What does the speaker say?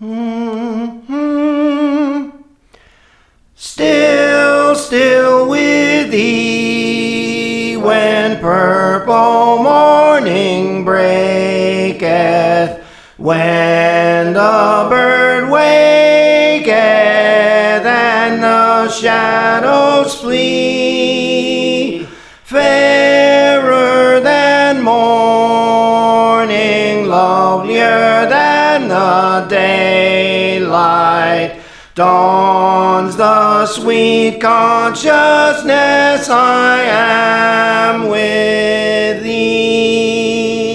Still with thee, when purple morning breaketh, when the bird waketh and the shadows flee, fairer than morning, lovelier than the daylight, dawns the sweet consciousness I am with thee.